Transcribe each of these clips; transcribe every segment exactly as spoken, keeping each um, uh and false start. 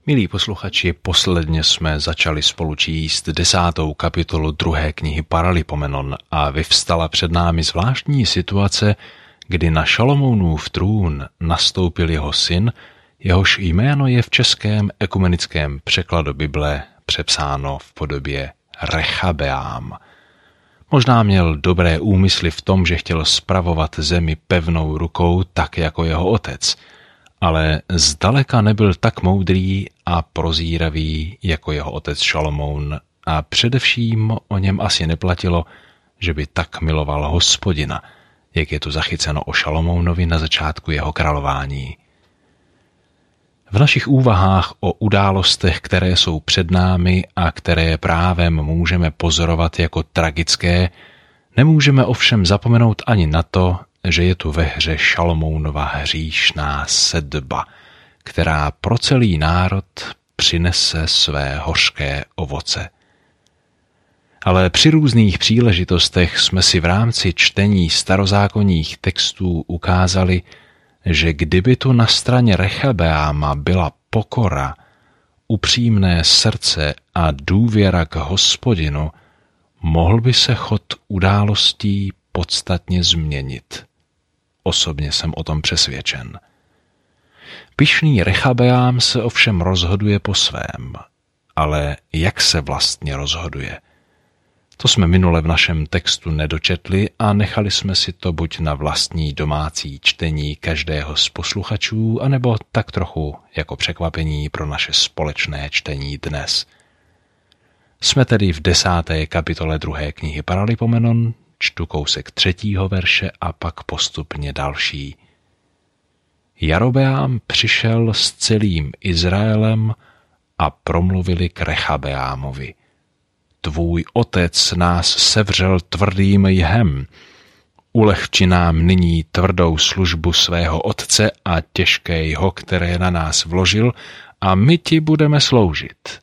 Milí posluchači, posledně jsme začali spolu číst desátou kapitolu druhé knihy Paralipomenon a vyvstala před námi zvláštní situace, kdy na Šalomounův trůn nastoupil jeho syn, jehož jméno je v českém ekumenickém překladu Bible přepsáno v podobě Rechabeám. Možná měl dobré úmysly v tom, že chtěl spravovat zemi pevnou rukou tak jako jeho otec, ale zdaleka nebyl tak moudrý a prozíravý jako jeho otec Šalomoun a především o něm asi neplatilo, že by tak miloval Hospodina, jak je tu zachyceno o Šalomounovi na začátku jeho králování. V našich úvahách o událostech, které jsou před námi a které právem můžeme pozorovat jako tragické, nemůžeme ovšem zapomenout ani na to, že je tu ve hře Šalomounova hříšná sedba, která pro celý národ přinese své hořké ovoce. Ale při různých příležitostech jsme si v rámci čtení starozákonních textů ukázali, že kdyby tu na straně Rechabeáma byla pokora, upřímné srdce a důvěra k Hospodinu, mohl by se chod událostí podstatně změnit. Osobně jsem o tom přesvědčen. Pyšný Rechabeám se ovšem rozhoduje po svém, ale jak se vlastně rozhoduje? To jsme minule v našem textu nedočetli a nechali jsme si to buď na vlastní domácí čtení každého z posluchačů, anebo tak trochu jako překvapení pro naše společné čtení dnes. Jsme tedy v desáté kapitole druhé knihy Paralipomenon, čtu kousek třetího verše a pak postupně další. Jarobeám přišel s celým Izraelem a promluvili k Rechabeámovi. Tvůj otec nás sevřel tvrdým jhem. Ulehči nám nyní tvrdou službu svého otce a těžké jho, které na nás vložil, a my ti budeme sloužit.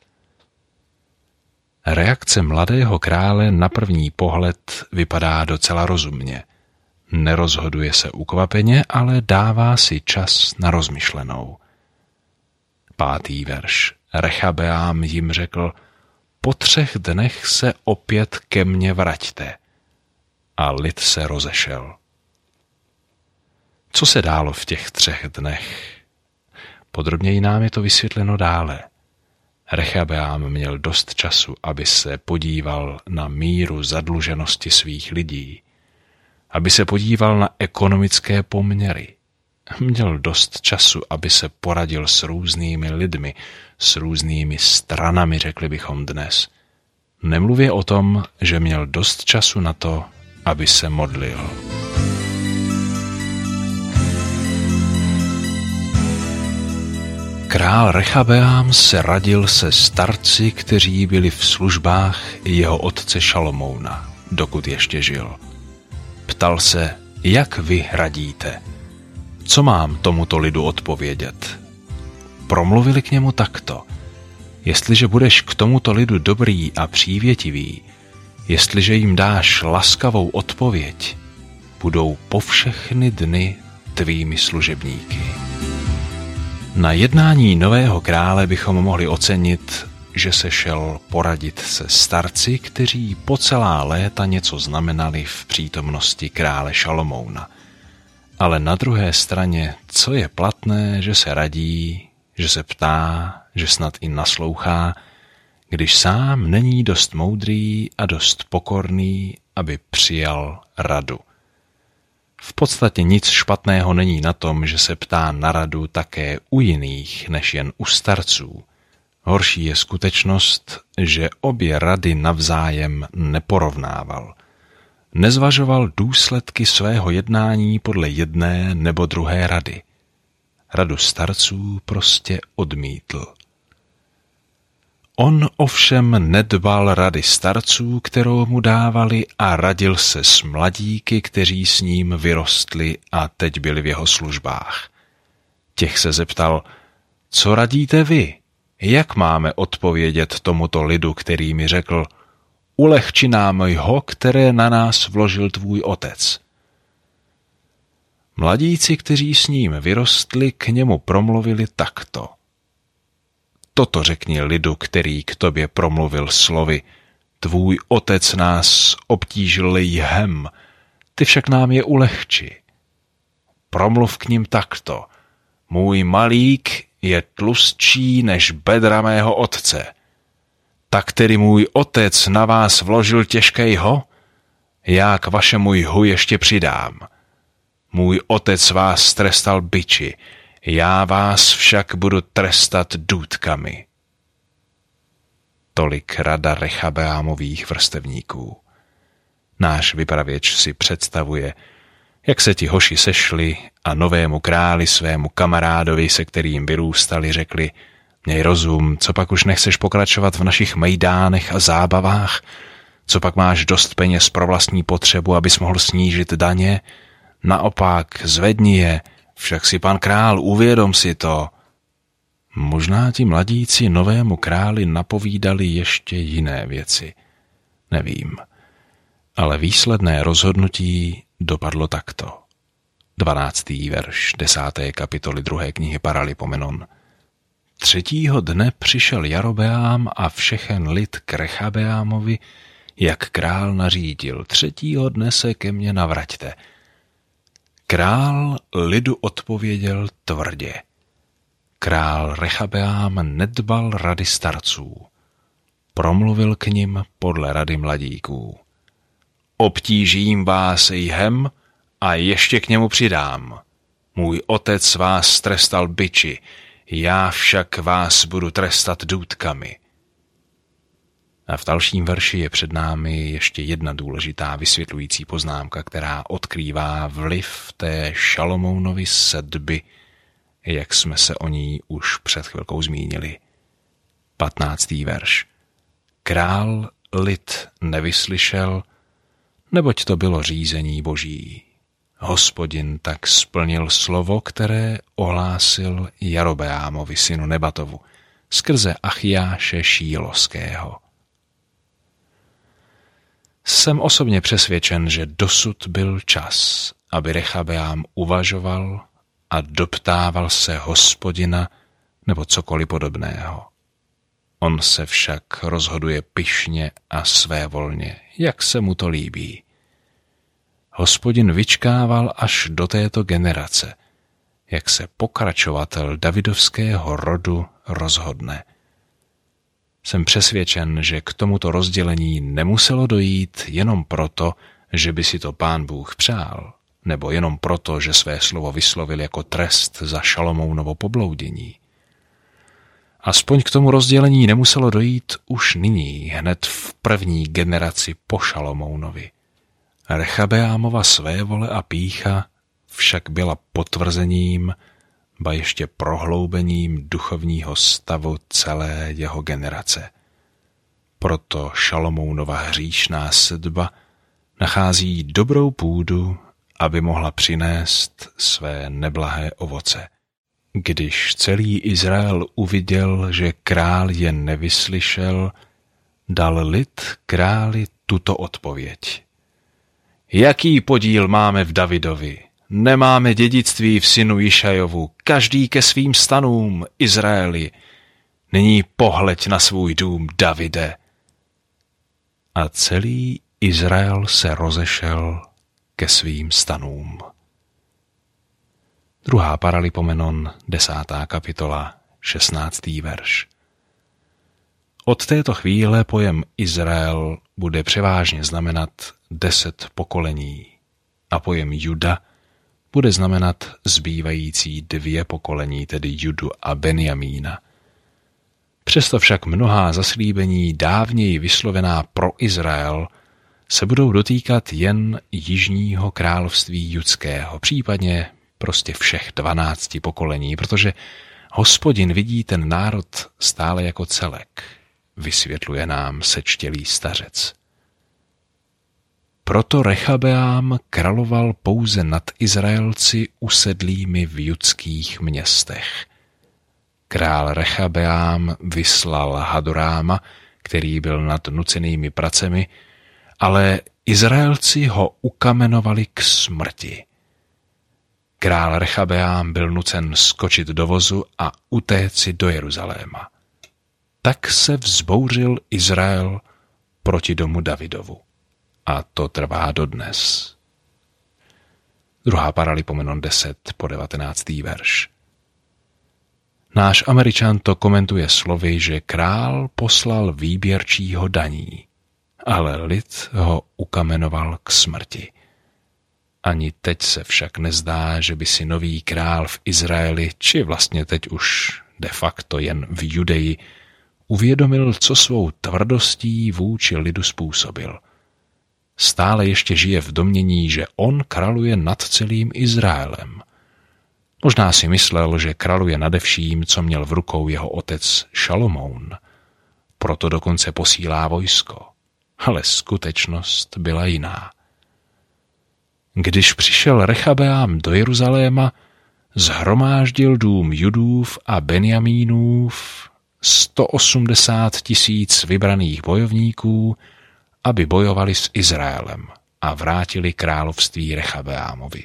Reakce mladého krále na první pohled vypadá docela rozumně. Nerozhoduje se ukvapeně, ale dává si čas na rozmyšlenou. Pátý verš. Rechabeám jim řekl: po třech dnech se opět ke mně vraťte. A lid se rozešel. Co se dálo v těch třech dnech? Podrobněji nám je to vysvětleno dále. Rechabeám měl dost času, aby se podíval na míru zadluženosti svých lidí, aby se podíval na ekonomické poměry. Měl dost času, aby se poradil s různými lidmi, s různými stranami, řekli bychom dnes. Nemluvě o tom, že měl dost času na to, aby se modlil. Král Rechabeám se radil se starci, kteří byli v službách jeho otce Šalomouna, dokud ještě žil. Ptal se, jak vy radíte? Co mám tomuto lidu odpovědět? Promluvili k němu takto: jestliže budeš k tomuto lidu dobrý a přívětivý, jestliže jim dáš laskavou odpověď, budou po všechny dny tvými služebníky. Na jednání nového krále bychom mohli ocenit, že se šel poradit se starci, kteří po celá léta něco znamenali v přítomnosti krále Šalomouna. Ale na druhé straně, co je platné, že se radí, že se ptá, že snad i naslouchá, když sám není dost moudrý a dost pokorný, aby přijal radu. V podstatě nic špatného není na tom, že se ptá na radu také u jiných, než jen u starců. Horší je skutečnost, že obě rady navzájem neporovnával. Nezvažoval důsledky svého jednání podle jedné nebo druhé rady. Radu starců prostě odmítl. On ovšem nedbal rady starců, kterou mu dávali, a radil se s mladíky, kteří s ním vyrostli a teď byli v jeho službách. Těch se zeptal: co radíte vy? Jak máme odpovědět tomuto lidu, který mi řekl: ulehči nám jho, které na nás vložil tvůj otec? Mladíci, kteří s ním vyrostli, k němu promluvili takto: toto řekni lidu, který k tobě promluvil slovy. Tvůj otec nás obtížil jhem, ty však nám je ulehči. Promluv k ním takto. Můj malík je tlustší než bedra mého otce. Tak tedy můj otec na vás vložil těžkejho? Já k vašemu jhu ještě přidám. Můj otec vás trestal biči, já vás však budu trestat důtkami. Tolik rada Rechabeámových vrstevníků. Náš vypravěč si představuje, jak se ti hoši sešli a novému králi, svému kamarádovi, se kterým vyrůstali, řekli: měj rozum, co pak už nechceš pokračovat v našich mejdánech a zábavách? Co pak máš dost peněz pro vlastní potřebu, abys mohl snížit daně? Naopak, zvedni je, však si pan král, uvědom si to. Možná ti mladíci novému králi napovídali ještě jiné věci. Nevím. Ale výsledné rozhodnutí dopadlo takto. dvanáctý verš desáté kapitoly druhé knihy Paralipomenon. Třetího dne přišel Jarobeám a všechen lid k Rechabeámovi, jak král nařídil. Třetího dne se ke mně navraťte. Král lidu odpověděl tvrdě. Král Rechabeám nedbal rady starců. Promluvil k nim podle rady mladíků. Obtížím vás jhem a ještě k němu přidám. Můj otec vás trestal biči, já však vás budu trestat důtkami. A v dalším verši je před námi ještě jedna důležitá vysvětlující poznámka, která odkrývá vliv té Šalomounovy sedby, jak jsme se o ní už před chvilkou zmínili. patnáctý verš. Král lid nevyslyšel, neboť to bylo řízení boží. Hospodin tak splnil slovo, které ohlásil Jarobeámovi synu Nebatovu skrze Achiáše Šíloského. Jsem osobně přesvědčen, že dosud byl čas, aby Rechabeám uvažoval a doptával se Hospodina nebo cokoliv podobného. On se však rozhoduje pyšně a svévolně, jak se mu to líbí. Hospodin vyčkával až do této generace, jak se pokračovatel davidovského rodu rozhodne. Jsem přesvědčen, že k tomuto rozdělení nemuselo dojít jenom proto, že by si to Pán Bůh přál, nebo jenom proto, že své slovo vyslovil jako trest za Šalomounovo pobloudění. Aspoň k tomu rozdělení nemuselo dojít už nyní, hned v první generaci po Šalomounovi. Rechabeámova svévole a pýcha však byla potvrzením, ba ještě prohloubením duchovního stavu celé jeho generace. Proto Šalomounova hříšná sedba nachází dobrou půdu, aby mohla přinést své neblahé ovoce. Když celý Izrael uviděl, že král je nevyslyšel, dal lid králi tuto odpověď. Jaký podíl máme v Davidovi? Nemáme dědictví v synu Jišajovu, každý ke svým stanům, Izraeli. Nyní pohleď na svůj dům, Davide. A celý Izrael se rozešel ke svým stanům. Druhá Paralipomenon, desátá kapitola, šestnáctý verš. Od této chvíle pojem Izrael bude převážně znamenat deset pokolení a pojem Juda bude znamenat zbývající dvě pokolení, tedy Judu a Benjamína. Přesto však mnohá zaslíbení dávněji vyslovená pro Izrael se budou dotýkat jen jižního království judského, případně prostě všech dvanácti pokolení, protože Hospodin vidí ten národ stále jako celek, vysvětluje nám sečtělý stařec. Proto Rechabeám královal pouze nad Izraelci usedlými v judských městech. Král Rechabeám vyslal Hadoráma, který byl nad nucenými pracemi, ale Izraelci ho ukamenovali k smrti. Král Rechabeám byl nucen skočit do vozu a utéci do Jeruzaléma. tak se vzbouřil Izrael proti domu Davidovu. A to trvá dodnes. Druhá Paralipomenon deset po devatenáctý verš. Náš Američan to komentuje slovy, že král poslal výběrčího daní, ale lid ho ukamenoval k smrti. Ani teď se však nezdá, že by si nový král v Izraeli, či vlastně teď už de facto jen v Judeji, uvědomil, co svou tvrdostí vůči lidu způsobil. Stále ještě žije v domnění, že on králuje nad celým Izraelem. Možná si myslel, že králuje nade vším, co měl v rukou jeho otec Šalomoun. Proto dokonce posílá vojsko. Ale skutečnost byla jiná. Když přišel Rechabeám do Jeruzaléma, zhromáždil dům Judův a Benjamínův sto osmdesát tisíc vybraných bojovníků, aby bojovali s Izraelem a vrátili království Rechabeámovi.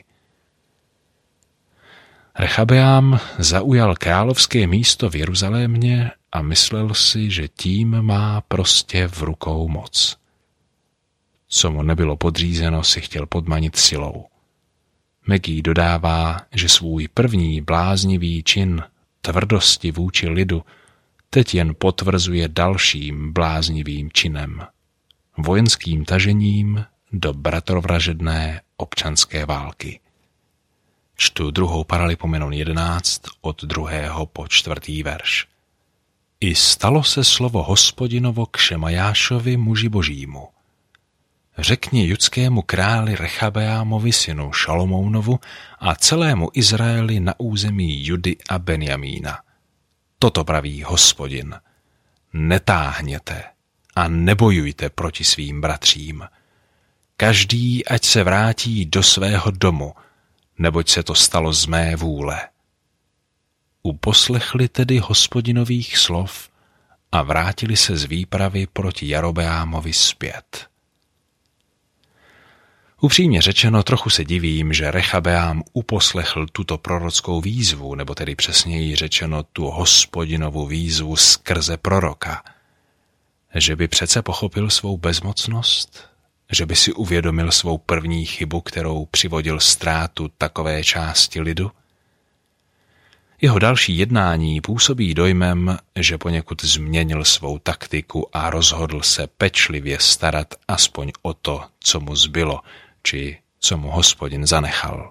Rechabeám zaujal královské místo v Jeruzalémě a myslel si, že tím má prostě v rukou moc. Co mu nebylo podřízeno, si chtěl podmanit silou. Megi dodává, že svůj první bláznivý čin tvrdosti vůči lidu teď jen potvrzuje dalším bláznivým činem, vojenským tažením do bratrovražedné občanské války. Čtu druhou Paralipomenon jedenáct od druhého po čtvrtý verš. I stalo se slovo Hospodinovo k Šemajášovi muži božímu. Řekni judskému králi Rechabeámovi synu Šalomounovu a celému Izraeli na území Judy a Benjamína. Toto praví Hospodin. Netáhněte a nebojujte proti svým bratřím. Každý ať se vrátí do svého domu, neboť se to stalo z mé vůle. Uposlechli tedy Hospodinových slov a vrátili se z výpravy proti Jarobeámovi zpět. Upřímně řečeno, trochu se divím, že Rechabeám uposlechl tuto prorockou výzvu, nebo tedy přesněji řečeno tu Hospodinovu výzvu skrze proroka. Že by přece pochopil svou bezmocnost? Že by si uvědomil svou první chybu, kterou přivodil ztrátu takové části lidu? Jeho další jednání působí dojmem, že poněkud změnil svou taktiku a rozhodl se pečlivě starat aspoň o to, co mu zbylo, či co mu Hospodin zanechal.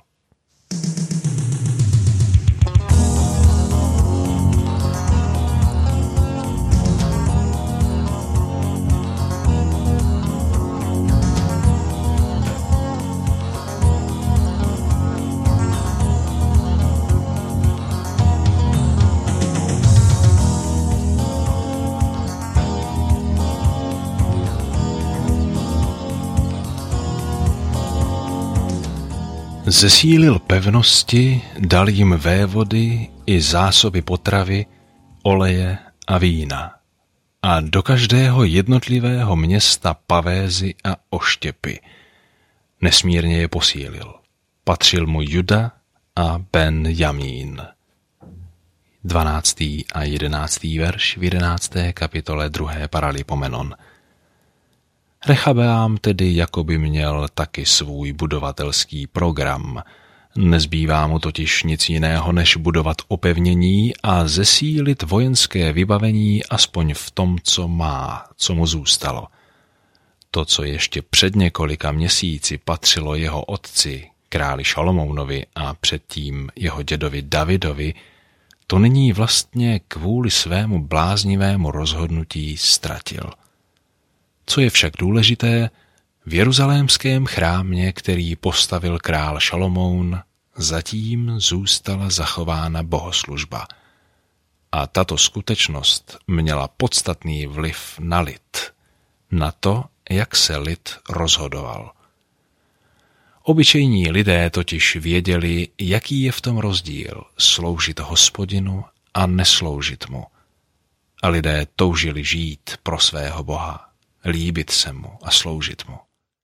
Zesílil pevnosti, dal jim vévody i zásoby potravy, oleje a vína. A do každého jednotlivého města pavézy a oštěpy. Nesmírně je posílil. Patřil mu Juda a Ben-Jamín. dvanáctý a jedenáctý verš v jedenácté kapitole druhé Paralipomenon. Rechabeám tedy jakoby měl taky svůj budovatelský program. Nezbývá mu totiž nic jiného, než budovat opevnění a zesílit vojenské vybavení aspoň v tom, co má, co mu zůstalo. To, co ještě před několika měsíci patřilo jeho otci, králi Šalomounovi a předtím jeho dědovi Davidovi, to nyní vlastně kvůli svému bláznivému rozhodnutí ztratil. Co je však důležité, v jeruzalémském chrámě, který postavil král Šalomoun, zatím zůstala zachována bohoslužba. A tato skutečnost měla podstatný vliv na lid, na to, jak se lid rozhodoval. Obyčejní lidé totiž věděli, jaký je v tom rozdíl sloužit Hospodinu a nesloužit mu. A lidé toužili žít pro svého Boha, líbit se mu a sloužit mu.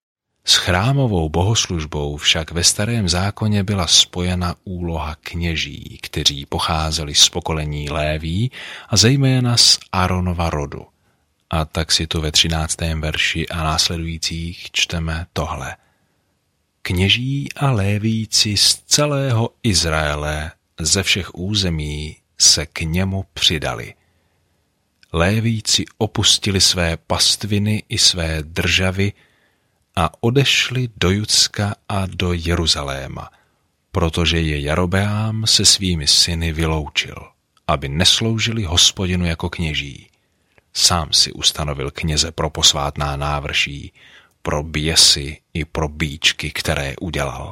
S chrámovou bohoslužbou však ve Starém zákoně byla spojena úloha kněží, kteří pocházeli z pokolení Léví a zejména z Áronova rodu. A tak si tu ve třináctém verši a následujících čteme tohle. Kněží a Lévíci z celého Izraele, ze všech území se k němu přidali. Lévíci opustili své pastviny i své državy a odešli do Judska a do Jeruzaléma, protože je Jarobeám se svými syny vyloučil, aby nesloužili Hospodinu jako kněží. Sám si ustanovil kněze pro posvátná návrší, pro běsy i pro bíčky, které udělal.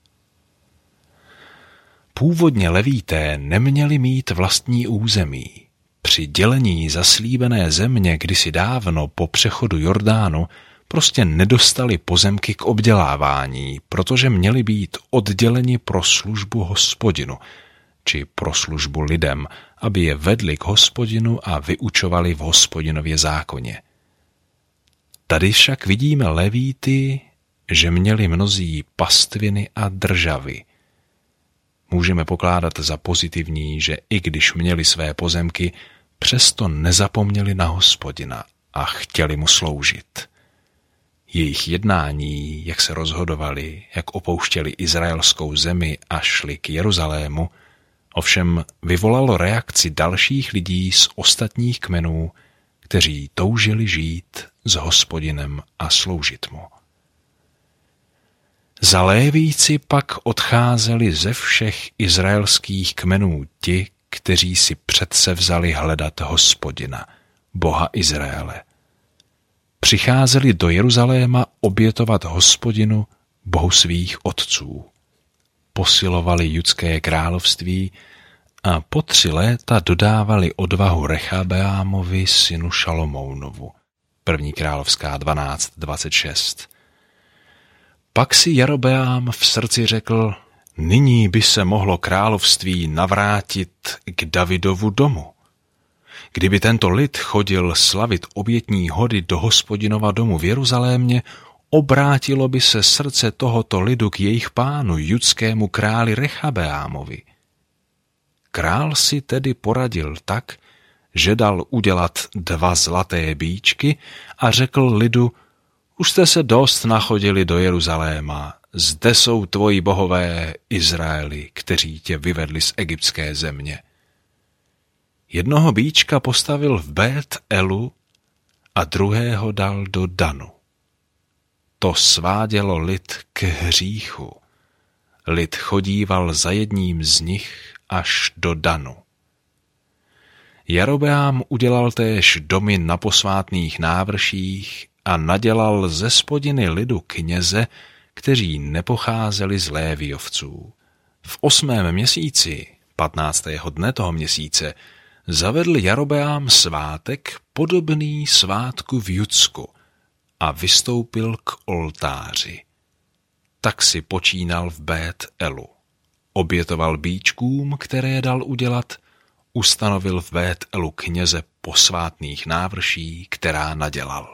Původně Levíté neměli mít vlastní území. Při dělení zaslíbené země kdysi dávno po přechodu Jordánu prostě nedostali pozemky k obdělávání, protože měli být odděleni pro službu Hospodinu, či pro službu lidem, aby je vedli k Hospodinu a vyučovali v Hospodinově zákoně. Tady však vidíme Levíty, že měli mnozí pastviny a državy. Můžeme pokládat za pozitivní, že i když měli své pozemky, přesto nezapomněli na Hospodina a chtěli mu sloužit. Jejich jednání, jak se rozhodovali, jak opouštěli izraelskou zemi a šli k Jeruzalému, ovšem vyvolalo reakci dalších lidí z ostatních kmenů, kteří toužili žít s Hospodinem a sloužit mu. Za Lévíci pak odcházeli ze všech izraelských kmenů ti, kteří si předsevzali hledat Hospodina, Boha Izraele. Přicházeli do Jeruzaléma obětovat Hospodinu, Bohu svých otců. Posilovali judské království a po tři léta dodávali odvahu Rechabeámovi, synu Šalomounovu. První královská dvanáct dvacet šest. Pak si Jarobeám v srdci řekl, nyní by se mohlo království navrátit k Davidovu domu. Kdyby tento lid chodil slavit obětní hody do Hospodinova domu v Jeruzalémě, obrátilo by se srdce tohoto lidu k jejich pánu, judskému králi Rechabeámovi. Král si tedy poradil tak, že dal udělat dva zlaté bíčky a řekl lidu, už jste se dost nachodili do Jeruzaléma, zde jsou tvoji bohové Izraeli, kteří tě vyvedli z egyptské země. Jednoho bíčka postavil v Bét Elu a druhého dal do Danu. To svádělo lid k hříchu. Lid chodíval za jedním z nich až do Danu. Jarobeám udělal též domy na posvátných návrších a nadělal ze spodiny lidu kněze, kteří nepocházeli z Léviovců. V osmém měsíci, patnáctého dne toho měsíce, zavedl Jarobeám svátek podobný svátku v Judsku a vystoupil k oltáři. Tak si počínal v Bét Elu. Obětoval bíčkům, které dal udělat, ustanovil v Bét Elu kněze posvátných návrší, která nadělal.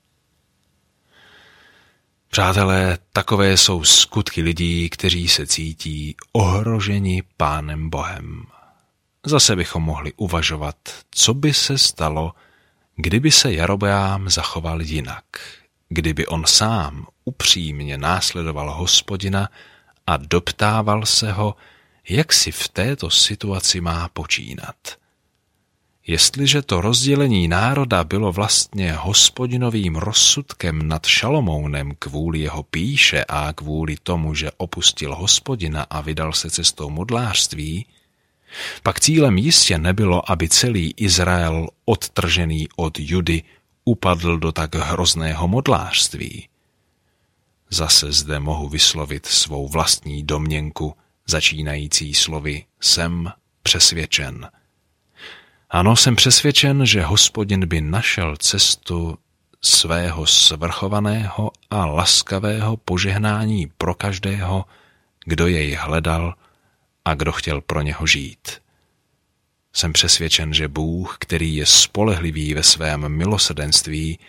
Přátelé, takové jsou skutky lidí, kteří se cítí ohroženi Pánem Bohem. Zase bychom mohli uvažovat, co by se stalo, kdyby se Jarobeám zachoval jinak, kdyby on sám upřímně následoval Hospodina a doptával se ho, jak si v této situaci má počínat. Jestliže to rozdělení národa bylo vlastně Hospodinovým rozsudkem nad Šalomounem kvůli jeho pýše a kvůli tomu, že opustil Hospodina a vydal se cestou modlářství, pak cílem jistě nebylo, aby celý Izrael, odtržený od Judy, upadl do tak hrozného modlářství. Zase zde mohu vyslovit svou vlastní domněnku, začínající slovy jsem přesvědčen. Ano, jsem přesvědčen, že Hospodin by našel cestu svého svrchovaného a laskavého požehnání pro každého, kdo jej hledal a kdo chtěl pro něho žít. Jsem přesvědčen, že Bůh, který je spolehlivý ve svém milosrdenství,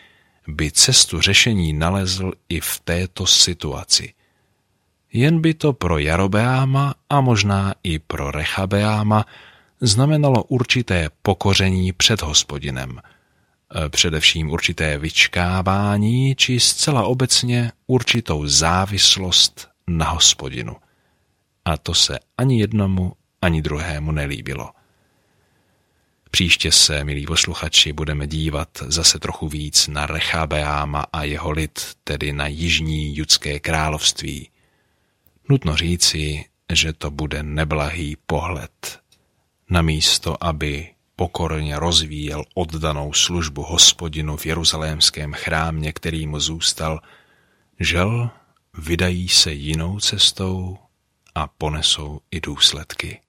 by cestu řešení nalezl i v této situaci. Jen by to pro Jarobeáma a možná i pro Rechabeáma znamenalo určité pokoření před Hospodinem, především určité vyčkávání či zcela obecně určitou závislost na Hospodinu. A to se ani jednomu, ani druhému nelíbilo. Příště se, milí posluchači, budeme dívat zase trochu víc na Rechabeáma a jeho lid, tedy na jižní judské království. Nutno říci, že to bude neblahý pohled. Namísto, aby pokorně rozvíjel oddanou službu Hospodinu v jeruzalémském chrámě, který mu zůstal, žel, vydají se jinou cestou a ponesou i důsledky.